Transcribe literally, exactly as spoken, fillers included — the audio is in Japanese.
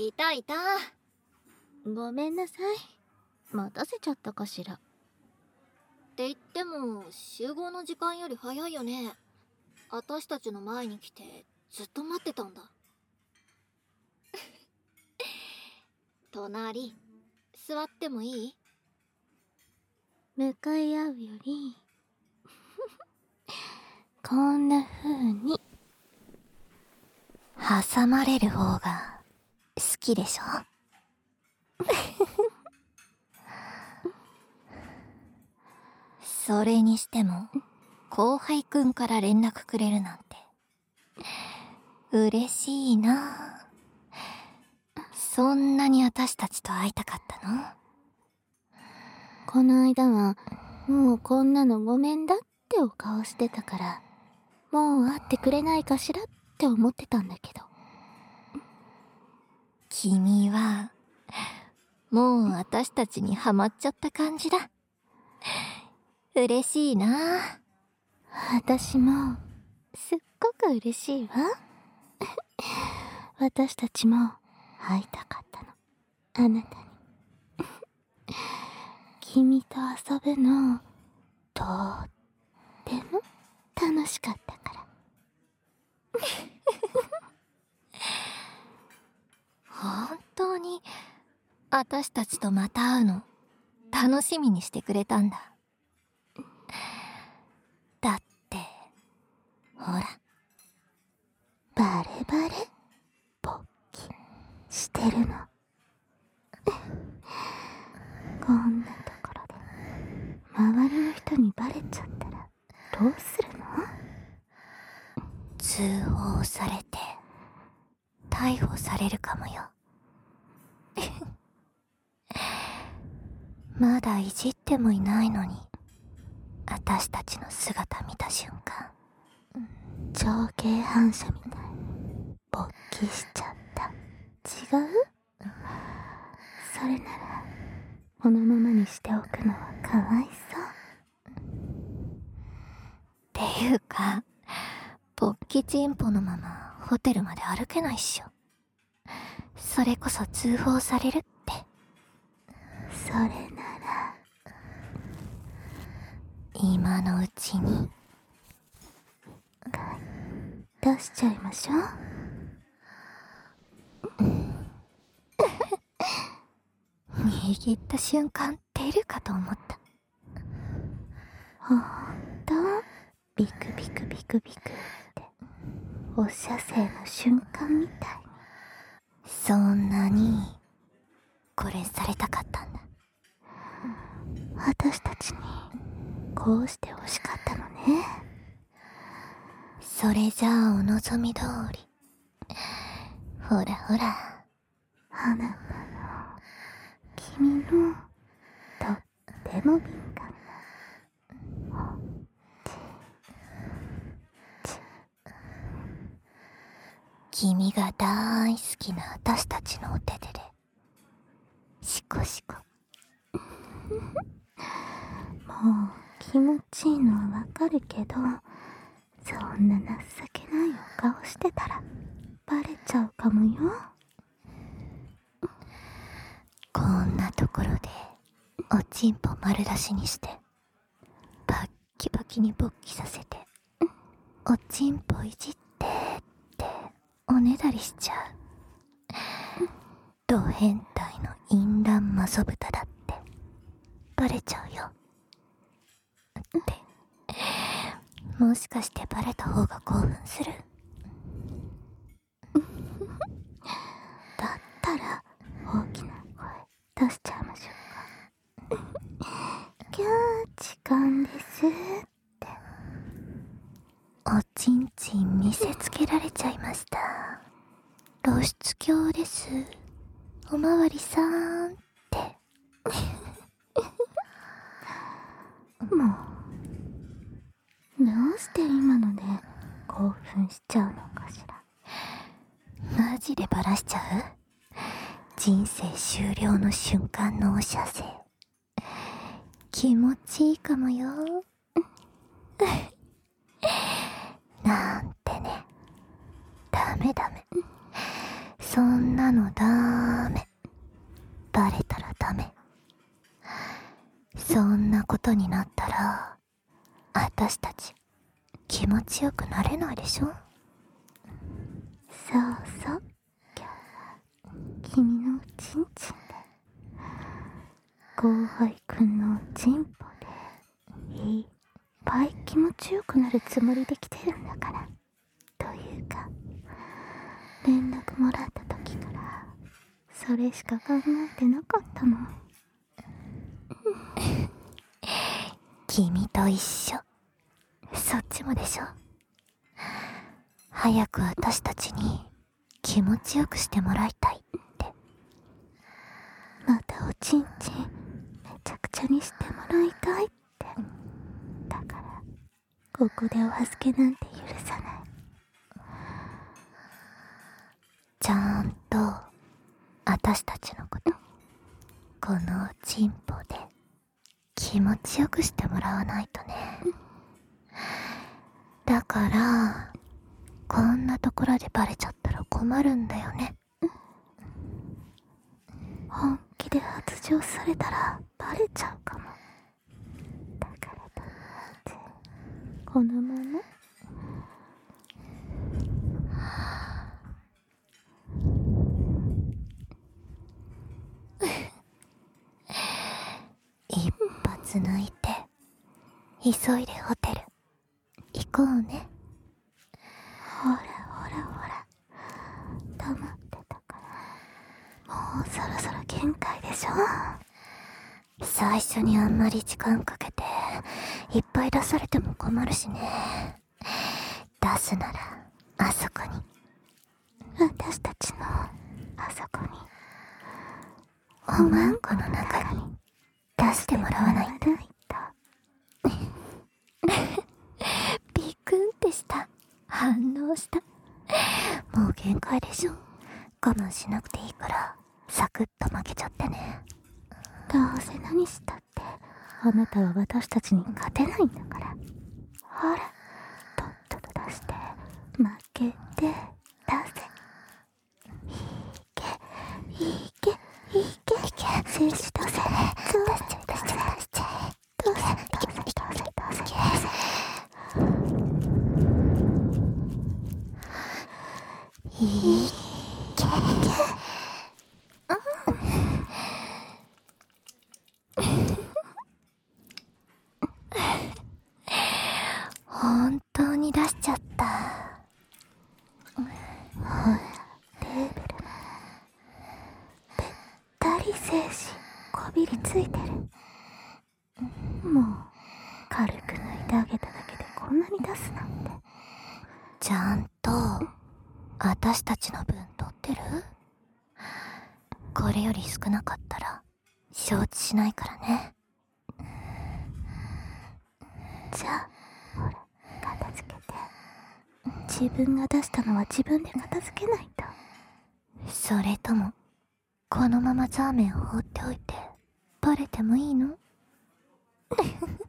いたいた。 ごめんなさい。待たせちゃったかしら。 って言っても集合の時間より早いよね。私たちの前に来てずっと待ってたんだ。隣座ってもいい？ 向かい合うよりこんな風に挟まれる方が好きでしょ？それにしても後輩くんから連絡くれるなんて嬉しいな。そんなに私たちと会いたかったの？ この間はもうこんなのごめんだってお顔してたから、もう会ってくれないかしらって思ってたんだけど。 君はもう私たちにハマっちゃった感じだ。嬉しいな。 私もすっごく嬉しいわ。私たちも会いたかったの、あなたに。君と遊ぶのとっても楽しかったから。 本当に私たちとまた会うの楽しみにしてくれたんだ。だってほら、 バレバレ勃起してるの。こんなところで周りの人にバレちゃったらどうするの？ 通報されて逮捕されるかもよ。まだいじってもいないのに私たちの姿見た瞬間、 条件反射みたいに勃起しちゃった。違う？それならこのままにしておくのはかわいそう。 っていうか勃起チンポのままホテルまで歩けないっしょ。それこそ通報されるって。 それなら今のうちに出しちゃいましょう。 握った瞬間出るかと思った。 ほんとビクビクビクビクってお射精の瞬間みたいに。 そんなにこれされたかったんだ。 私たちにこうして欲しかったのね。 それじゃあお望み通り。ほらほら、 あなたの君のとっても敏感な君が大好きな私たちのお手手でシコシコ。 もう気持ちいいのはわかるけど、そんな情けないお顔してたらバレちゃうかもよ。 こんなところでおちんぽ丸出しにしてバッキバキに勃起させておちんぽいじってっておねだりしちゃう。ド変態の淫乱マソ豚だってバレちゃうよ。ってもしかしてバレた方が興奮する？ だったら大きな声出しちゃいましょうか。キャー時間ですって。 おちんちん見せつけられちゃいました。露出狂です、おまわりさんって。 もうどうして今ので興奮しちゃうのかしら。 マジでバラしちゃう？人生終了の瞬間のお射精気持ちいいかもよ。なんてね。ダメダメ。 そんなのダメ。バレたらダメ。そんなことになったら私たち気持ちよくなれないでしょ。 そうそう、今日は君のおちんちんで、後輩くんのおちんぽでいっぱい気持ちよくなるつもりで来てるんだから。というか、連絡もらった時からそれしか考えてなかったの。 君と一緒。そっちもでしょ。早く私たちに気持ちよくしてもらいたいって。 またおちんちんめちゃくちゃにしてもらいたいって。だからここでお預けなんて許さない。 ちゃんと私たちのことこのおちんぽで気持ちよくしてもらわないとね。だからこんなところでバレちゃったら困るんだよね。 本気で発情されたらバレちゃうかも。だからとりあえずこのまま一発抜いて急いでホテル行こうね。 ほらほらほら、黙ってたから。もうそろそろ限界でしょ。 最初にあんまり時間かけていっぱい出されても困るしね。出すならあそこに、 私たちのあそこに、 おまんこの中に出してもらわないと。ビクンってした。反応した。もう限界でしょ。我慢しなくていいからサクッと負けちゃってね。 どうせ何したってあなたは私たちに勝てないんだから。ほら、とっとと出して負けて出せ。いけいけいけいけ、精子出せ。出しちゃえ出しちゃえ出しちゃえ出しちゃえ。どうせどうせどうせどうせどうせ。 いけ本当に出しちゃった。 ほら、テーブルぺったり精子こびりついてる。もう軽く抜いてあげただけでこんなに出すなんて。 ちゃんと私たちの分取ってる？これより少なかったら承知しないからね。 じゃあほら、片付けて。自分が出したのは自分で片付けないと。 それともこのままザーメンを放っておいてバレてもいいの？